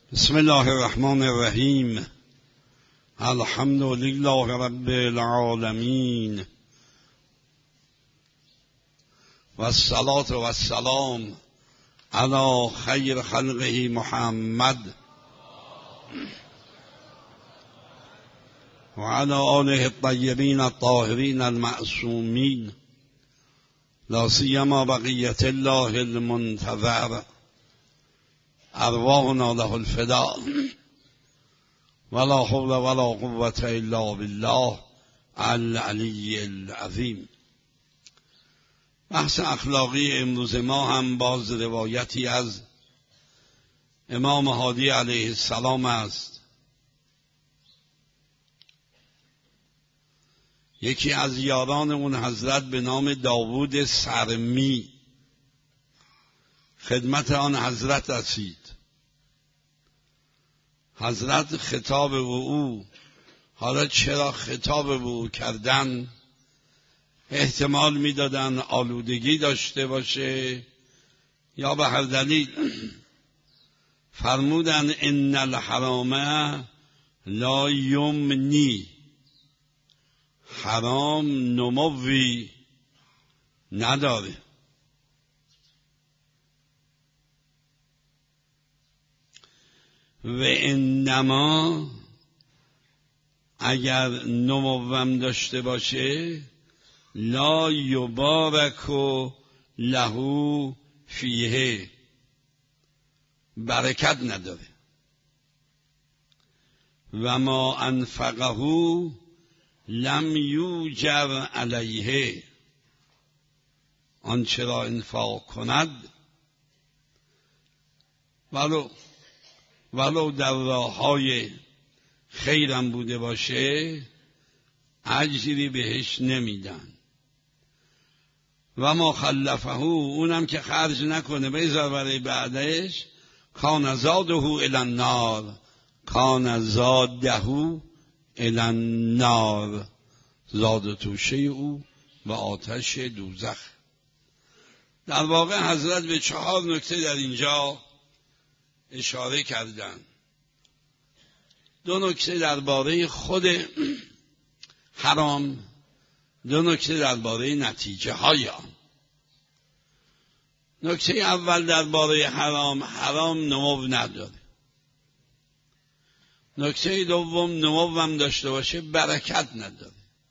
بسم الله الرحمن الرحیم. الحمد لله رب العالمین و الصلاة و السلام علی خیر خلقه محمد و علی آله الطیبین الطاهرین المعصومین، لا سیما بقیة الله المنتظر، ارواحنا له الفداء، ولا حول ولا قوة الا بالله العلی العظیم. بحث اخلاقی امروز ما هم باز روایتی از امام هادی علیه السلام است. یکی از یاران اون حضرت به نام داوود سرمی خدمت آن حضرت رسید. حضرت خطاب به او، حالا چرا خطاب به او کردن؟ احتمال میدادن آلودگی داشته باشه یا به هر دلیل. فرمودن ان الحرام لا یمنی، حرام نموی نداره. و انما اگر نموم داشته باشه لا یبارک له فیه، برکت نداره. و ما انفقه لم یوجر علیه، آنچه را انفاق کند ولو در راه‌های خیرم بوده باشه اجری بهش نمیدن. و ما خلفه، اونم که خرج نکنه بذار برای بعدش، کان زاده الی النار، کان زاده الی النار، زاد توشه او و آتش دوزخ. در واقع حضرت به 4 نکته در اینجا اشاره کردن. 2 نکته درباره خود حرام، 2 نکته درباره نتیجه های آن. نکته اول درباره حرام، حرام نمو نداره. نکته دوم، نمو هم داشته باشه برکت نداره.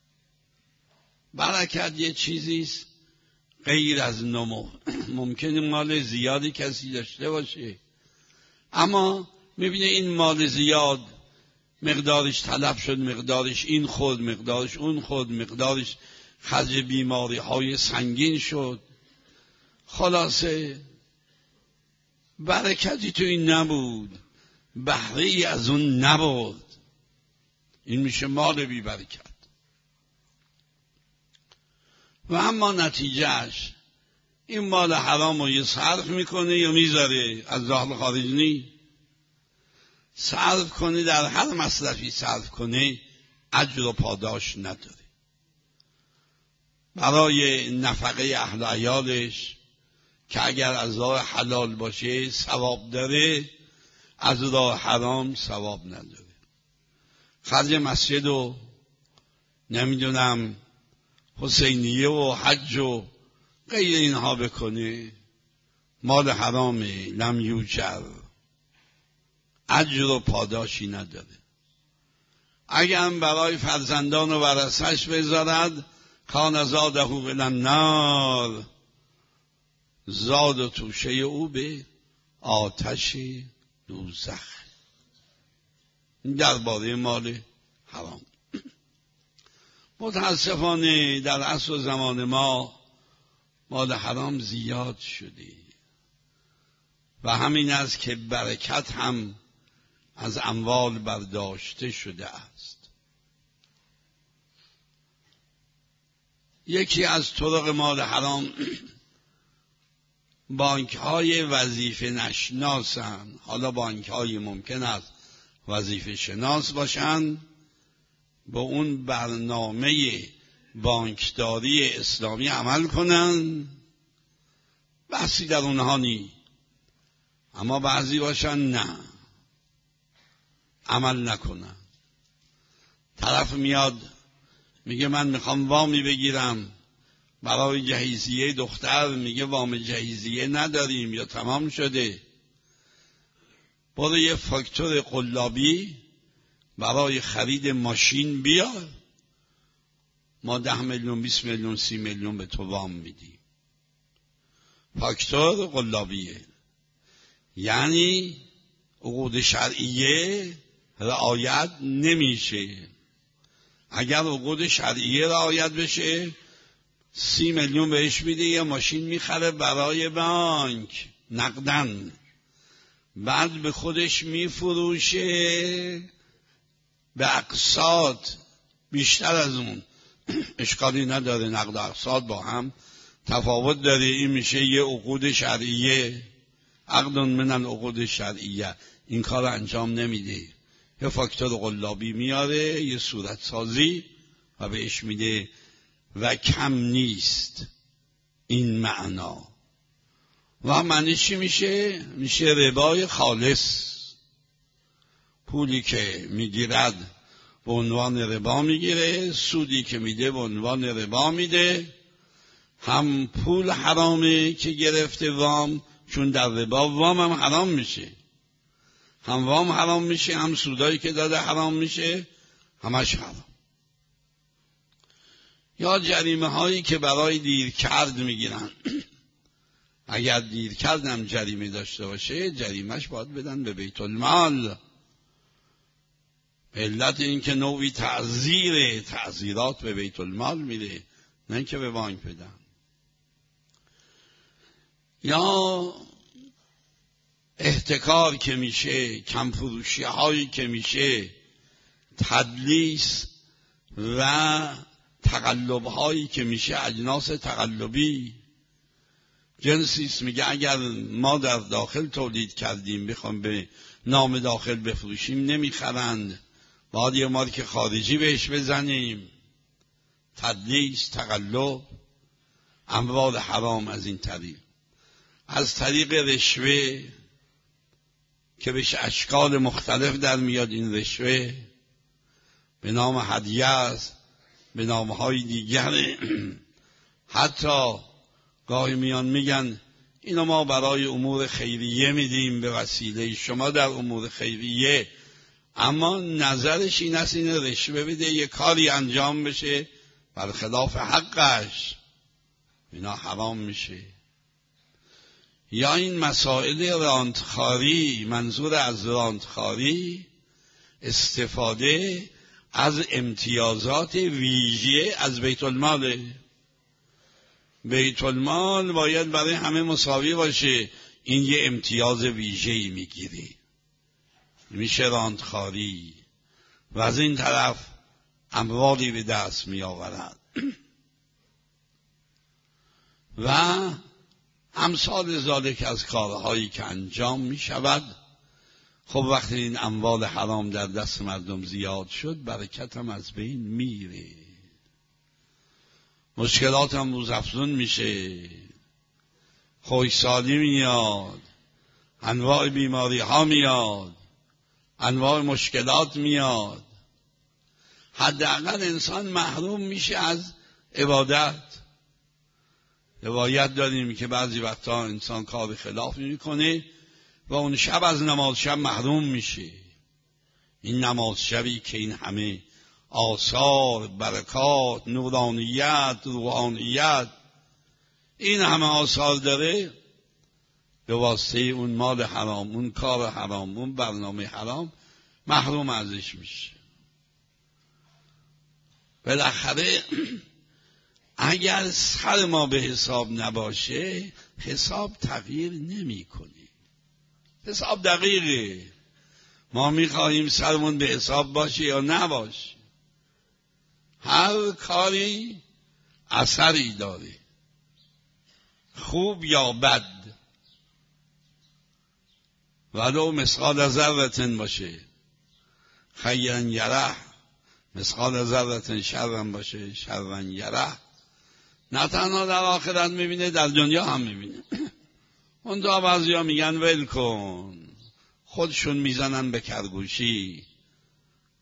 برکت یه چیزیست غیر از نمو. ممکنه مال زیادی کسی داشته باشه، اما میبینه این مال زیاد مقدارش تلف شد، مقدارش این خود، مقدارش اون خود، مقدارش خرج بیماری های سنگین شد. خلاصه برکتی تو این نبود، بهره‌ای از اون نبود. این میشه مال بی برکت. و اما نتیجهش این مال حرام رو یه صرف میکنه یا میذاره، از داخل خارج نی. صرف کنه، در هر مصرفی صرف کنه اجر و پاداش نداره. برای نفقه اهل و عیالش که اگر از راه حلال باشه ثواب داره، از راه حرام ثواب نداره. خرج مسجد و نمیدونم حسینیه و حج و غیر اینها بکنه، مال حرامه، لم یوجر، اجر و پاداشی نداره. اگر هم برای فرزندان و ورثه‌اش بذارد، کان زاده الی النار، زاد و توشه او به آتش دوزخ. درباره مال حرام. متاسفانه در عصر و زمان ما مال حرام زیاد شده و همین است که برکت هم از اموال برداشته شده است. یکی از طرق مال حرام بانک های وظیفه نشناسن. حالا بانک های ممکن است وظیفه شناس باشن، با اون برنامه بانکداری اسلامی عمل کنن، بحثی در اونها نی. اما بعضی باشن نه، عمل نکنن. طرف میاد میگه من میخوام وامی بگیرم برای جهیزیه دختر، میگه وام جهیزیه نداریم یا تمام شده. برو یه فاکتور قلابی برای خرید ماشین بیار، ما 10 میلیون 20 میلیون 30 میلیون به تو وام میدیم. فاکتور قلابیه، یعنی عقود شرعیه رعایت نمیشه. اگر عقود شرعیه رعایت بشه 30 میلیون بهش میده، یه ماشین میخره برای بانک نقدن، بعد به خودش میفروشه به اقساط بیشتر از اون. اشکالی نداره، نقد و اقساط با هم تفاوت داره. این میشه یه عقود شرعیه، عقد من العقود شرعیه. این کار انجام نمیده، یه فاکتور قلابی میاره، یه صورت سازی و بهش میده و کم نیست این معنا. و معنی چی میشه؟ میشه ربای خالص. پولی که میگیرد به عنوان ربا میگیره، سودی که میده به عنوان ربا میده. هم پول حرامه که گرفته وام، چون در ربا وام هم حرام میشه، هم وام حرام میشه، هم سودایی که داده حرام میشه، همش حرام. یا جریمه هایی که برای دیر کرد میگیرن. اگر دیر کردم جریمه داشته باشه، جریمهش باید بدن به بیت المال. علت این که نوعی تعزیرات به بیت المال میده، نه که به بانک بدن. یا احتکار که میشه، کمفروشی هایی که میشه، تدلیس و تقلب هایی که میشه، اجناس تقلبی جنسیست. میگه اگر ما در داخل تولید کردیم بخوام به نام داخل بفروشیم نمیخرند، باید یه مارک خارجی بهش بزنیم. تدلیس، تقلب، اموال حرام از این طریق. از طریق رشوه که بهش اشکال مختلف در میاد. این رشوه به نام هدیه است، به نامهای دیگر. حتی گاهی میان میگن اینو ما برای امور خیریه میدیم به وسیله شما در امور خیریه، اما نظرش این است این رشوه بده یه کاری انجام بشه برخلاف حقش، اینا حرام میشه. یا این مسائل رانتخاری، منظور از رانتخاری استفاده از امتیازات ویژه از بیت الماله. بیت المال باید برای همه مساوی باشه، این یه امتیاز ویژه‌ای میگیره، میشه رانتخاری و از این طرف اموالی به دست میآورد. و امثال ذالک از کارهایی که انجام می شود. خب وقتی این اموال حرام در دست مردم زیاد شد، برکت هم از بین میره، مشکلات هم روزافزون میشه، خشکسالی میاد، انواع بیماری ها میاد، انواع مشکلات میاد. حداقل انسان محروم میشه از عبادت. روایت داریم که بعضی وقتا انسان کار خلاف میکنه و اون شب از نماز شب محروم میشه. این نماز شبی که این همه آثار، برکات، نورانیت، روحانیت، این همه آثار داره، به واسطه اون مال حرام، اون کار حرام، اون برنامه حرام محروم ازش میشه. بالاخره اگر سر ما به حساب نباشه، حساب تغییر نمیکنه. حساب دقیقه. ما میخواهیم سرمون به حساب باشه یا نباشه. هر کاری اثری داره، خوب یا بد، ولو مثقال ذره باشه، خیرا یره، مثقال ذره شرا باشه، شرا یره. نه تنها در آخرت میبینه، در دنیا هم میبینه. اون تا بعضی ها میگن ول کن، خودشون میزنن به کرگوشی،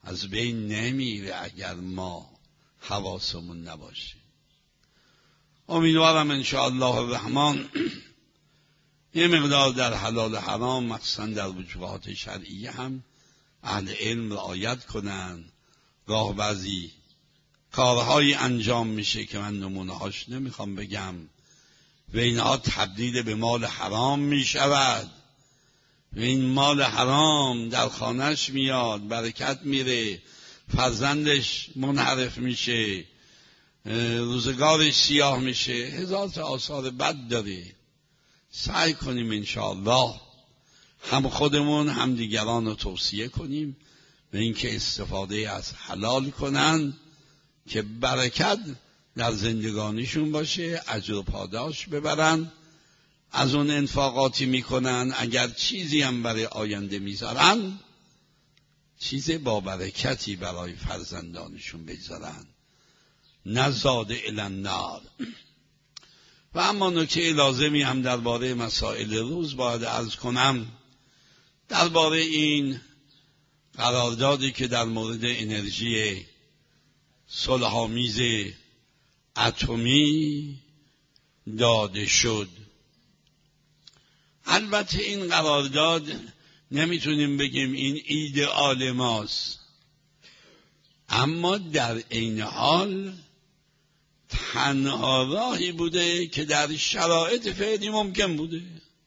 از بین نمیره اگر ما حواسمون نباشه. امیدوارم انشاءالله الرحمن یه مقدار در حلال حرام مخصوصا در وجوهات شرعیه هم اهل علم رعایت کنن. گاه بعضی کارهایی انجام میشه که من نمونه هاش نمیخوام بگم و اینها تبدیل به مال حرام میشود و این مال حرام در خانهش میاد، برکت میره، فرزندش منحرف میشه، روزگارش سیاه میشه، هزار تا آثار بد داره. سعی کنیم انشاءالله هم خودمون هم دیگران رو توصیه کنیم به اینکه استفاده از حلال کنن که برکت در زندگانیشون باشه، اجر و پاداش ببرن. از اون انفاقاتی میکنن اگر چیزی هم برای آینده میذارن، چیز با برکتی برای فرزندانشون بذارن، نه زاده الی النار. و اما نکته لازمی هم درباره مسائل روز باید عرض کنم، درباره این قراردادی که در مورد انرژی صلح‌آمیز اتمی داده شد. البته این قرارداد نمیتونیم بگیم این ایدئال ماست، اما در عین حال تنها راهی بوده که در شرایط فعلی ممکن بوده.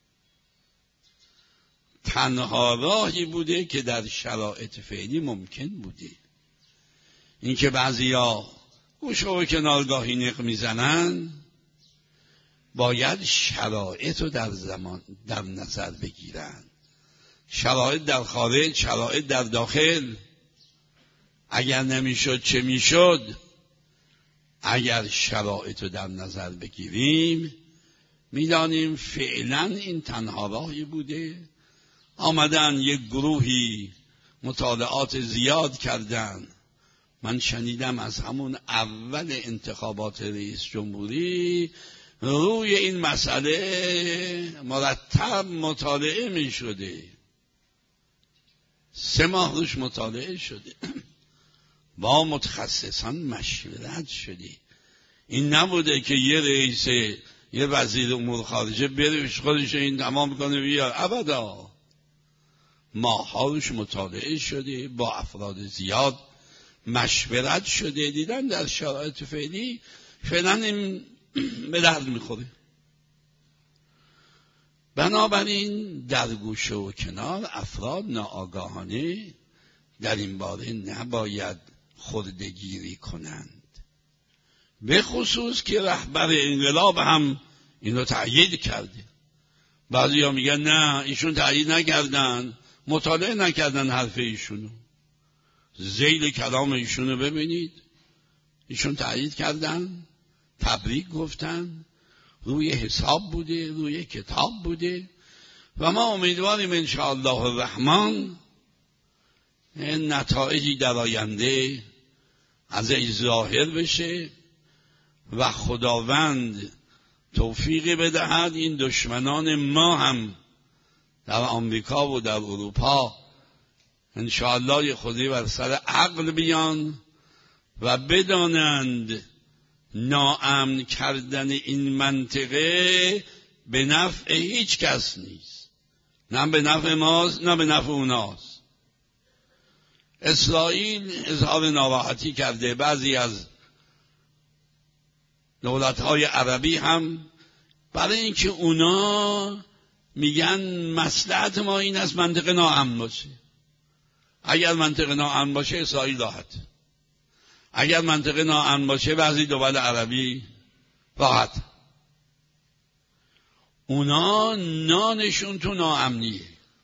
تنها راهی بوده که در شرایط فعلی ممکن بوده. اینکه بعضیا گوشه و کنارگاهی نق میزنن، باید شرایط رو در نظر بگیرن. شرایط در خارج، شرایط در داخل. اگر نمیشد چه میشد؟ اگر شرایط رو در نظر بگیریم میدانیم فعلا این تنها راهی بوده. آمدن یک گروهی مطالعات زیاد کردن. من شنیدم از همون اول انتخابات رئیس جمهوری روی این مسئله مرتب مطالعه می شده. 3 ماه روش مطالعه شده، با متخصصان مشورت شده. این نبوده که یه رئیس، یه وزیر امور خارجه بره خودش این تمام کنه بیار. ابدا، ماها روش مطالعه شده، با افراد زیاد مشورت شده، دیدن در شرایط فعلا این به درد میخوره. بنابراین در گوشه و کنار افراد ناآگاهانه در این باره نباید خردگیری کنند، به خصوص که رهبر انقلاب هم اینو تأیید کرده. بعضیا میگن نه ایشون تأیید نکردن، مطالعه نکردن حرف ایشونو. ذیل کلام ایشونو ببینید، ایشون تأیید کردن، تبریک گفتن، روی حساب بوده، روی کتاب بوده. و ما امیدواریم انشاءالله الرحمن نتایجی در آینده ازش ظاهر بشه و خداوند توفیقی بدهد این دشمنان ما هم در آمریکا و در اروپا انشاءالله خودی بر سر عقل بیان و بدانند ناامن کردن این منطقه به نفع هیچ کس نیست، نه به نفع ماست نه به نفع اوناست. اسرائیل اظهار ناراحتی کرده، بعضی از دولت‌های عربی هم، برای اینکه اونا میگن مصلحت ما این از منطقه ناامن باشه. اگر منطقه ناامن باشه اسرائیل راحت، اگر منطقه ناامن باشه بعضی دول عربی راحت. اونا نانشون تو ناامنیه،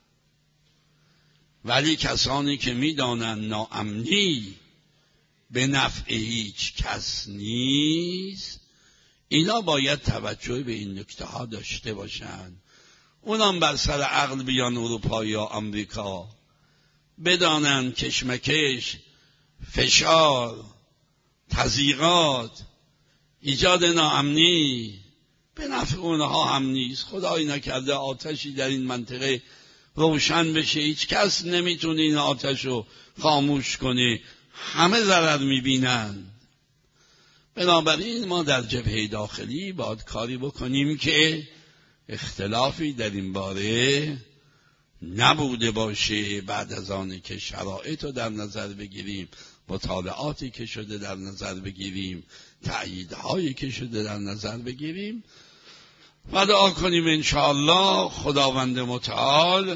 ولی کسانی که میدانن ناامنی به نفع هیچ کس نیست، اینا باید توجه به این نکته ها داشته باشن. اونام بر سر عقل بیان، اروپا یا آمریکا، بدانن کشمکش، فشار، تضییقات، ایجاد ناامنی به نفع اونها هم نیست. خدایی نکرده آتشی در این منطقه روشن بشه. هیچ کس نمیتونه این آتش رو خاموش کنه، همه ضرر میبینن. بنابراین ما در جبهه داخلی باید کاری بکنیم که اختلافی در این باره نبوده باشه. بعد از آنی که شرایط رو در نظر بگیریم، مطالعاتی که شده در نظر بگیریم، تأییدهایی که شده در نظر بگیریم و دعا کنیم انشاءالله خداوند متعال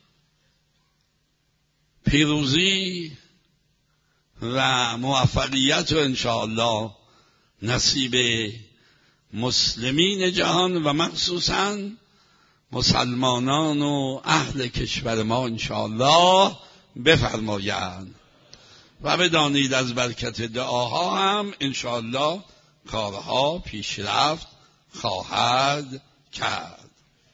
پیروزی و موفقیت و انشاءالله نصیب مسلمین جهان و مخصوصاً مسلمانان و اهل کشور ما انشاءالله بفرمایند و بدانید از برکت دعاها هم انشاءالله کارها پیشرفت خواهد کرد.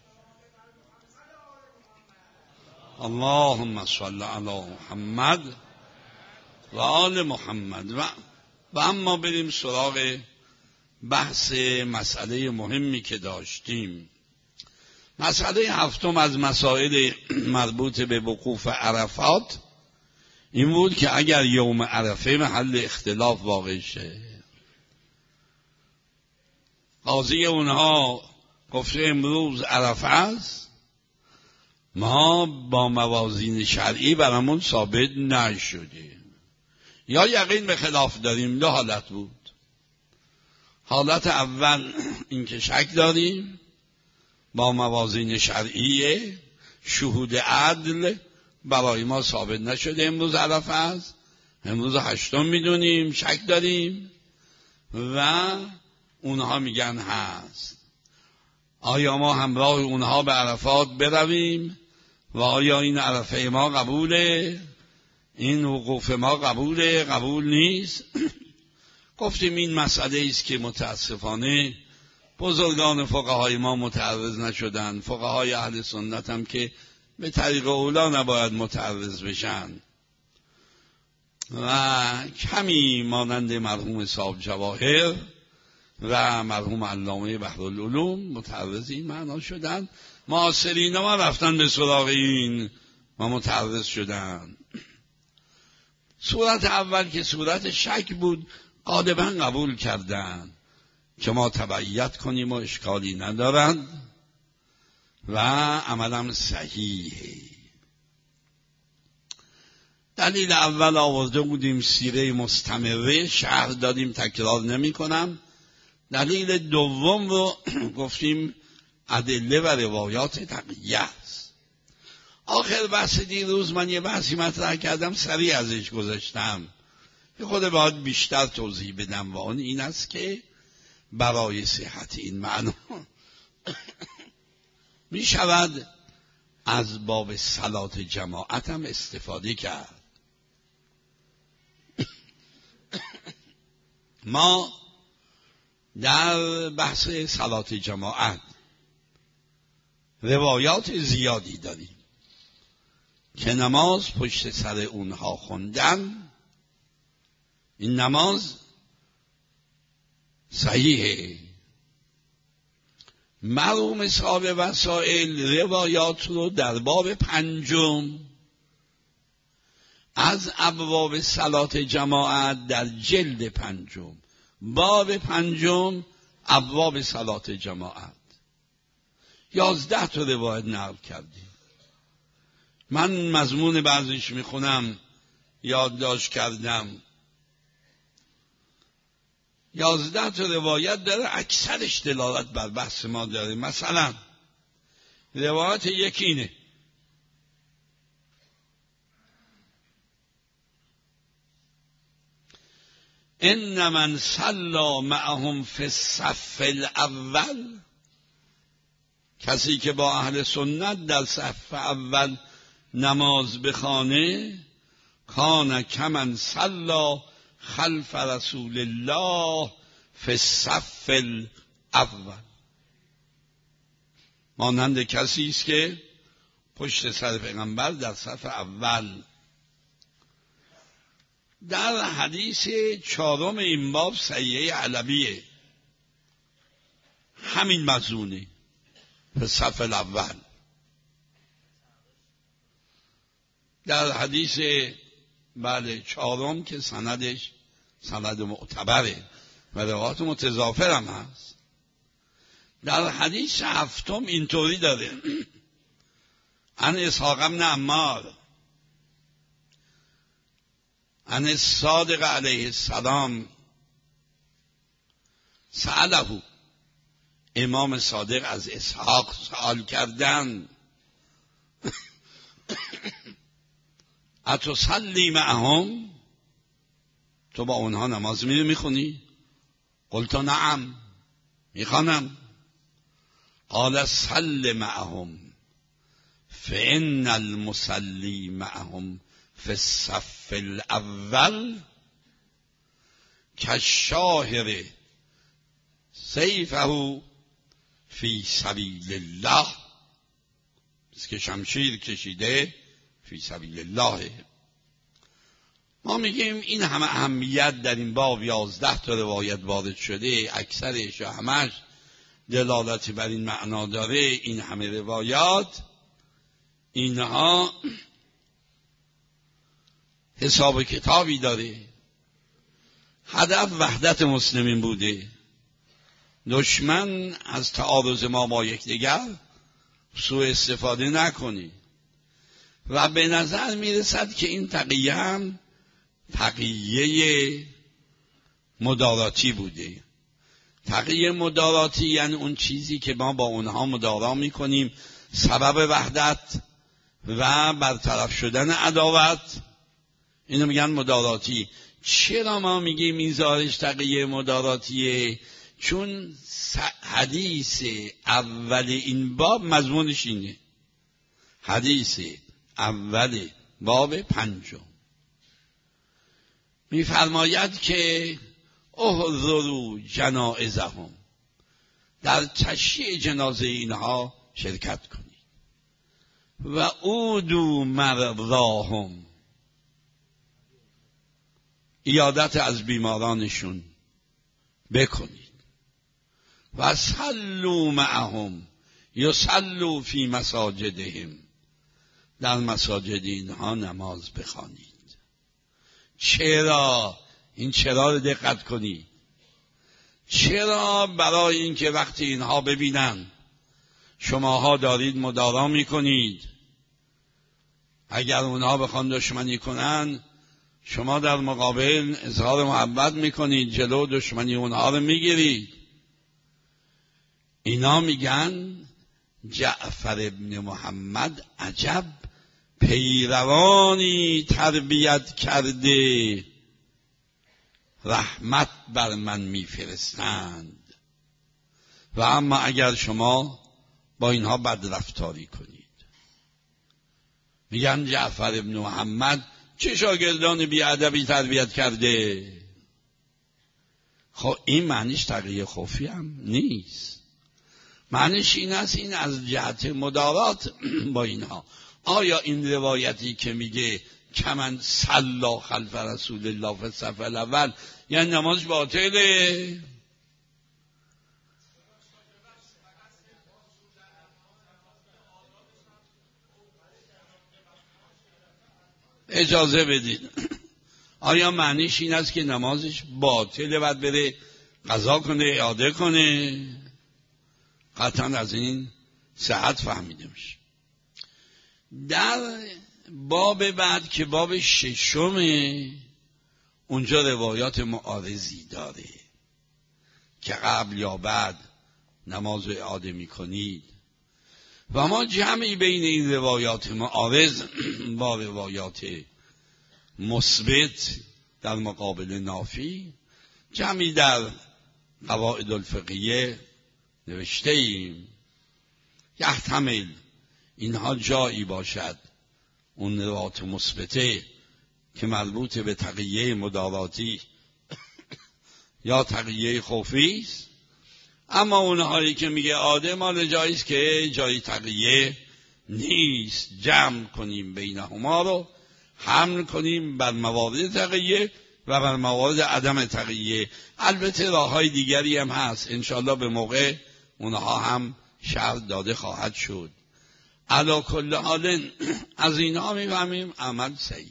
اللهم صل علی محمد و آل محمد. و اما بریم سراغ بحث مسئله مهمی که داشتیم. مسئله هفتم از مسائل مربوط به وقوف عرفات این بود که اگر یوم عرفه محل اختلاف واقع شه، قاضی اونها گفته امروز عرفه است، ما با موازین شرعی برامون ثابت نشده، یا یقین به خلاف داریم. دو حالت بود. حالت اول اینکه شک داریم، با موازین شرعی شهود عدل برای ما ثابت نشده امروز عرفه است، امروز هشتم میدونیم، شک داریم و اونها میگن هست. آیا ما همراه اونها به عرفات برویم و آیا این عرفه ما قبوله، این وقوف ما قبوله، قبول نیست؟ گفتیم این مسئله است که متاسفانه بزرگان فقهای ما متعرض نشدن. فقهای اهل سنت هم که به طریق اولا نباید متعرض بشن و کمی مانند مرحوم صاحب جواهر و مرحوم علامه بحرالعلوم متعرض این معنا شدن. معاصرین ما رفتن به سراغ این و متعرض شدن. صورت اول که صورت شک بود غالبا قبول کردن که ما تبعیت کنیم و اشکالی ندارند و عملم صحیحه. دلیل اول آورده بودیم سیره مستمره، شرح دادیم، تکرار نمی کنم. دلیل دوم رو گفتیم ادله و روایات تقیه است. آخر بحث دیروز من یه بحثی مطرح کردم، سریع ازش گذاشتم، یه خود باید بیشتر توضیح بدم و اون این است که برای صحت این معنا می شود از باب صلات جماعت هم استفاده کرد. ما در بحث صلات جماعت روایات زیادی داریم که نماز پشت سر اونها خوندن، این نماز صحیحه. مرحوم صاحب وسائل روایات رو در باب پنجم از ابواب صلات جماعت در جلد پنجم، باب پنجم، ابواب صلات جماعت 11 تا روایت نقل کردیم. من مضمون بعضیش میخونم، یادداشت کردم. 11 تا روایت داره، اکثرش دلالت بر بحث ما داره. مثلا روایت یکی اینه: ان من صلی معهم فی الصف الاول، کسی که با اهل سنت در صف اول نماز بخوانه، کان کمن صلی خلف رسول الله فی الصف الاول، مانند کسی است که پشت سر پیغمبر در صف اول. در حدیث 4 این باب صحیحه علویه، همین مضمونه، فی الصف الاول. در حدیث چهارم که سندش سند معتبره و روایات متضافر هم هست، در حدیث هفتم اینطوری داره: عن اسحاق بن عمار عن الصادق علیه السلام سأله، امام صادق از اسحاق سوال کردن اتصلی معهم، تو با اونها نماز میخونی؟ قلت نعم، میخوانم. قال صل معهم فإن المصلي معهم في الصف الأول كالشاهر سیفه فی سبیل الله، بس که شمشیر کشیده فی سبیل الله. ما میگیم این همه اهمیت در این باب 11 تا روایت وارد شده، اکثرش و همش دلالتی بر این معنا داره. این همه روایات اینها حساب کتابی داره. هدف وحدت مسلمین بوده، دشمن از تعارض ما با یکدیگر سوء استفاده نکنه. و به نظر میرسد که این تقیه هم تقیه مداراتی بوده. تقیه مداراتی یعنی اون چیزی که ما با اونها مدارا میکنیم، سبب وحدت و برطرف شدن عداوت، اینو میگن مداراتی. چرا ما میگیم این ظاهرش تقیه مداراتیه؟ چون حدیث اول این باب مضمونش اینه، حدیث اول باب 5 میفرماید که احضروا جنائزهم، در تشییع جنازه اینها شرکت کنید. و عودوا مرضاهم، عیادت از بیمارانشون بکنید. و صلوا معهم یصلوا فی مساجدهم، در مساجد اینها نماز بخوانید. چرا؟ این چرا رو دقت کنید. چرا؟ برای اینکه وقتی اینها ببینن شماها دارید مدارا میکنید، اگر اونها بخوان دشمنی کنن شما در مقابل اظهار محبت میکنید، جلو دشمنی اونها رو میگیرید. اینا میگن جعفر ابن محمد عجب پیروانی تربیت کرده، رحمت بر من میفرستند. و اما اگر شما با اینها بد رفتاری کنید، میگن جعفر ابن محمد چه شاگردان بیادبی تربیت کرده. خب این معنیش تقیه خفی هم نیست، معنیش این است این از جهت مدارات با اینها. آیا این روایتی که میگه کمن صلا خلف رسول الله فی الصف الاول یعنی نمازش باطله؟ اجازه بدید، آیا معنیش این است که نمازش باطله باید بره قضا کنه اعاده کنه؟ قطعا از این صحت فهمیده میشه. در باب بعد که باب 6 اونجا روایات معارضی داره که قبل یا بعد نماز اعاده میکنید و ما جمعی بین این روایات معارض با روایات مثبت در مقابل نافی جمعی در قواعد الفقهیه نوشته ایم. یحتمل اینها جایی باشد اون روایات مثبته که مربوط به تقیه مداراتی یا تقیه خوفی است، اما اونهایی که میگه عاده مال جاییست که جای تقیه نیست. جمع کنیم بینهما رو، حمل کنیم بر موارد تقیه و بر موارد عدم تقیه. البته راههای دیگری هم هست، انشاءالله به موقع اونها هم شرح داده خواهد شد. علی کل حال از اینها میفهمیم عمل صحیح.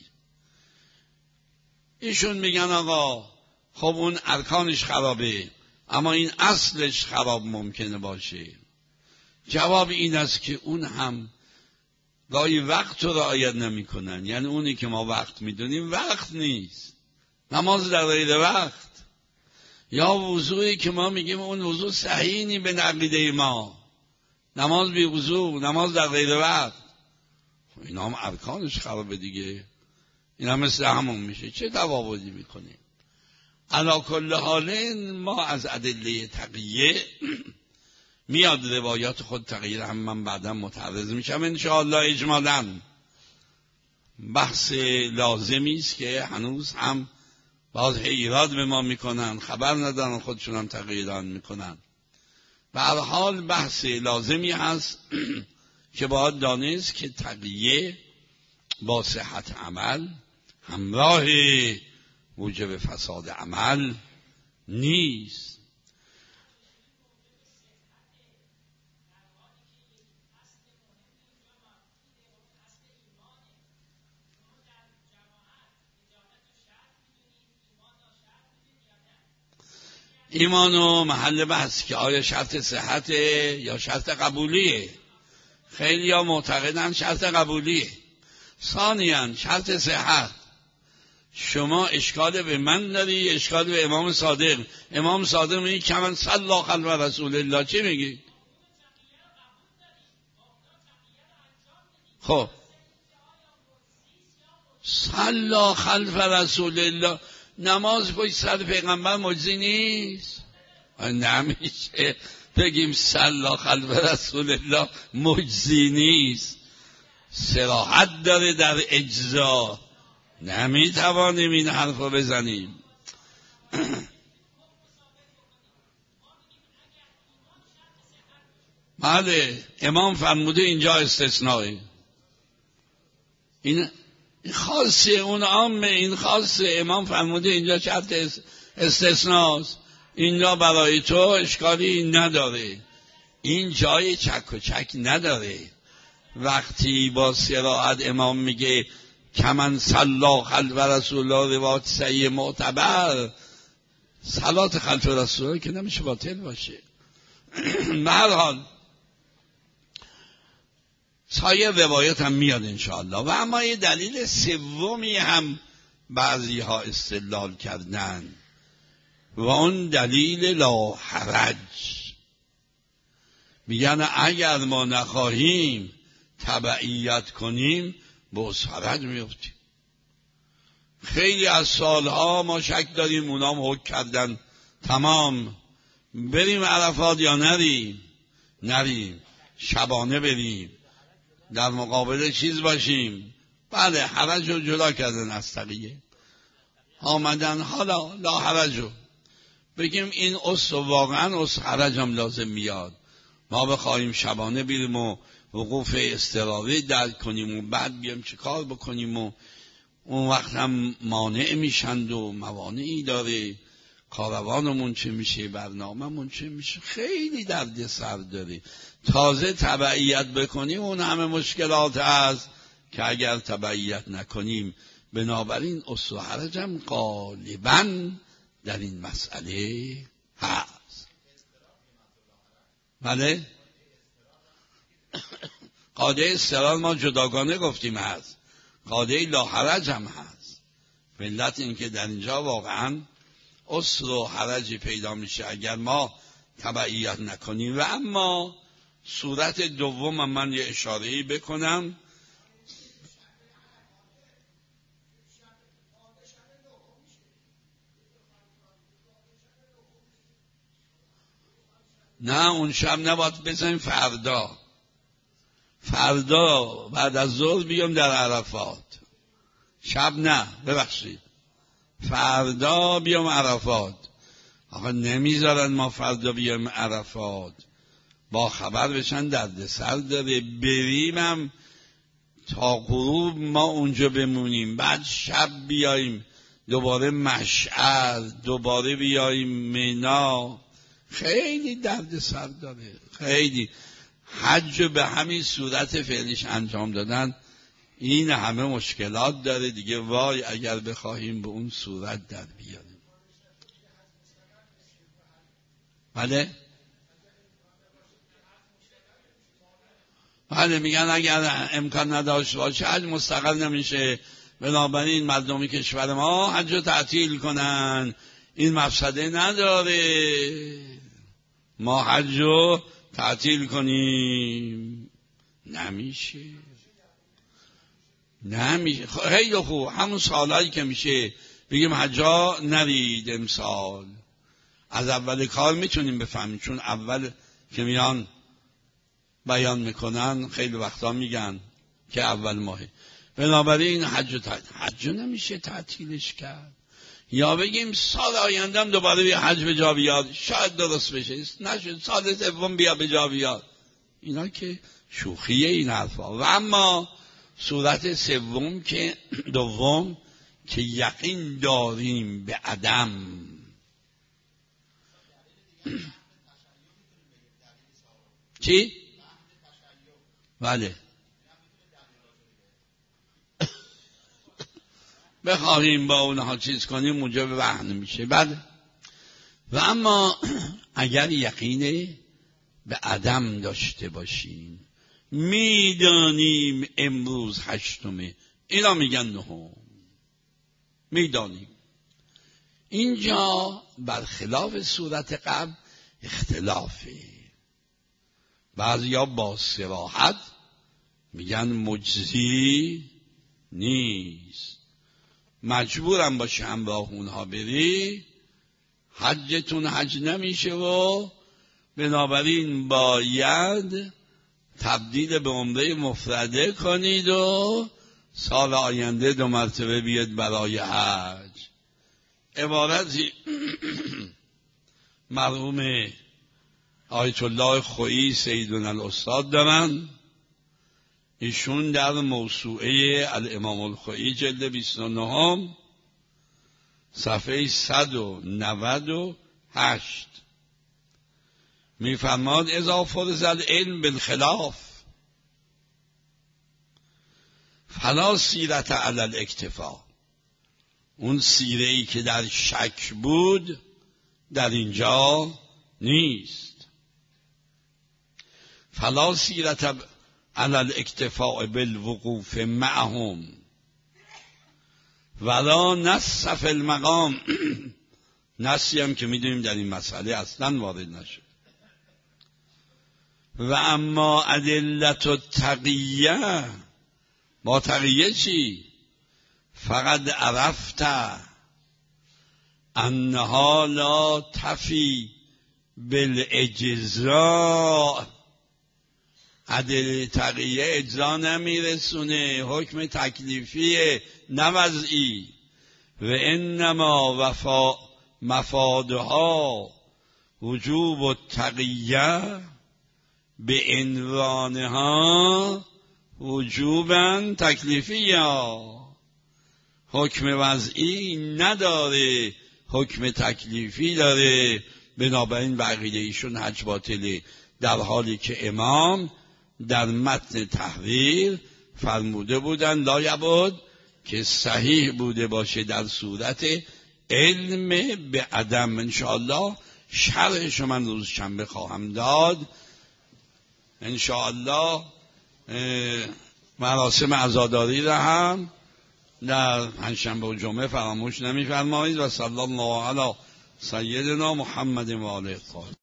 ایشون میگن آقا خب اون ارکانش خرابه اما این اصلش خراب ممکنه باشه. جواب این است که اون هم گاهی وقت رو رعایت نمی‌کنن. یعنی اونی که ما وقت میدونیم وقت نیست، نماز در غیر وقت، یا وضوعی که ما میگیم اون وضوع صحیح نی به عقیده ما، نماز بی وضوع، نماز در غیر وقت. اینا هم ارکانش خرابه دیگه، اینا مثل همون میشه، چه تفاوتی میکنه؟ علی کل حال ما از ادله تقیه میاد روایات خود تغییر هم من بعدا متعرض میشم انشاءالله. اجمالاً بحث لازمی است که هنوز هم باز ایراد به ما میکنن، خبر ندارن خودشون هم تغییران میکنن. به هر حال بحث لازمی هست که باید دانست که تقیه با صحت عمل همراه موجب فساد عمل نیست. ایمانو محل بحث که آیا شرط صحته یا شرط قبولیه. خیلی ها معتقدن شرط قبولیه. ثانیاً شرط صحت، شما اشکال به من داری، اشکال به امام صادق. امام صادق میگه کمن صلی خلف رسول الله، چی میگی؟ خب صلی خلف رسول الله، نماز پشت سر پیغمبر مجزی نیست؟ نمیشه بگیم صلی خلف رسول الله مجزی نیست، صراحت داره در اجزا، نمیتوانیم این حرف رو بزنیم. بله امام فرموده اینجا استثنائه، این خاصه، اون عامه، این خاصه. امام فرموده اینجا شرط استثناست، اینجا برای تو اشکالی نداره، این جای چک و چک نداره. وقتی با صراحت امام میگه کمن صلی خلف رسول الله، روایت صحیح معتبر، صلات خلف رسول الله که نمیشه باطل باشه. به هر حال سایر روایت هم میاد انشاءالله. و اما یه دلیل سومی هم بعضی ها استدلال کردن و اون دلیل لا حرج. میگن اگر ما نخواهیم تبعیت کنیم به حرج میفتیم. خیلی از سالها ما شک داریم اونام حکم کردن تمام بریم عرفات یا نریم، شبانه بریم، در مقابل چیز باشیم. بله حرج رو جدا کردن از تقیه، آمدن حالا لا حرج رو بگیم این اصل واقعا اصل حرج هم لازم میاد. ما بخواهیم شبانه بریم و وقوف اضطراری درک کنیم و بعد بیام چه کار بکنیم و اون وقت هم مانع میشند و موانعی داره، کاروانمون چه میشه، برنامه‌مون چه میشه، خیلی درد سر داره. تازه تبعیت بکنیم اون همه مشکلات هست که اگر تبعیت نکنیم. بنابراین اصل و حرج هم غالباً در این مسئله هست. بله قاعده استقرار ما جداگانه گفتیم هست، قاعده لا حرج هم هست. علت این که در اینجا واقعاً اصل و حرجی پیدا میشه اگر ما تبعیت نکنیم. و اما صورت دوم من یه اشاره‌ای بکنم. نه اون شب نباید بزنیم، فردا بعد از ظهر بیام در عرفات. شب نه، ببخشید، فردا بیام عرفات. آخه نمیذارن ما فردا بیام عرفات، با خبر بشن درد سر داره. بریمم تا غروب ما اونجا بمونیم، بعد شب بیاییم دوباره مشعر، دوباره بیاییم مینا، خیلی درد سر داره، خیلی. حج به همین صورت فعلیش انجام دادن این همه مشکلات داره دیگه. وای اگر بخواهیم به اون صورت در بیاریم. بله میگن اگر امکان نداشت باشه حج مستقل نمیشه، بنابراین مردم کشور ما حج رو تعطیل کنن، این مفسده نداره ما حج رو تعطیل کنیم. نمیشه. خیلی خوب، همون سالهایی که میشه بگیم حجا نرید امسال، از اول کار میتونیم بفهمیم، چون اول که میان بیان میکنن خیلی وقتا میگن که اول ماهه، بنابراین حج نمیشه تعطیلش کرد. یا بگیم سال آیندهم دوباره بیا حج به جا بیاد، شاید درست بشه، نشد سال سوم بیا به جا بیاد. اینا که شوخیه این حرفا. و اما صورت دوم که یقین داریم به عدم. چی؟ بله بخواهیم با اونها چیز کنیم اونجا به وحن میشه. بله. و اما اگر یقین به عدم داشته باشیم، میدانیم امروز 8، اینا میگن 9، میدانیم. اینجا برخلاف صورت قبل اختلافه. بعضیا با صراحت میگن مجزی نیست، مجبورم باشه همراه اونها بری، حجتون حج نمیشه و بنابراین باید تبدیل به عمره مفرده کنید و سال آینده 2 مرتبه بیاد برای حج. عبارتی مرحوم آیت الله خویی سیدنا الاستاد دارن، ایشون در موسوعه الامام الخویی جلد 29 صفحه 198 میفرماد اذا فرض العلم بالخلاف فلا سیرت علی الاکتفا. اون سیره‌ای که در شک بود در اینجا نیست. فلا سیرت علی الاکتفاء بالوقوف معهم ولا نص فی المقام. نصی هم که میدونیم در این مسئله اصلا وارد نشد. و اما ادلت التقیه، با تقیه چی؟ فقط عرفت انها لا تفی بالاجزاء. عدل تقیه اجزا نمیرسونه، حکم تکلیفیه نه وضعی. و انما مفادها وجوب التقیه به عنوانها وجوبا تکلیفیه. حکم وضعی نداره، حکم تکلیفی داره. بنابراین بقیه ایشون حج باطله، در حالی که امام در متن تحریر فرموده بودن لایبد که صحیح بوده باشه در صورت علم به عدم. انشاءالله شرحش من روز شنبه خواهم داد. انشاءالله مراسم عزاداری را هم در پنجشنبه و جمعه فراموش نمی‌فرمایید. و صلی الله علی سیدنا محمد و آله الطاهرین.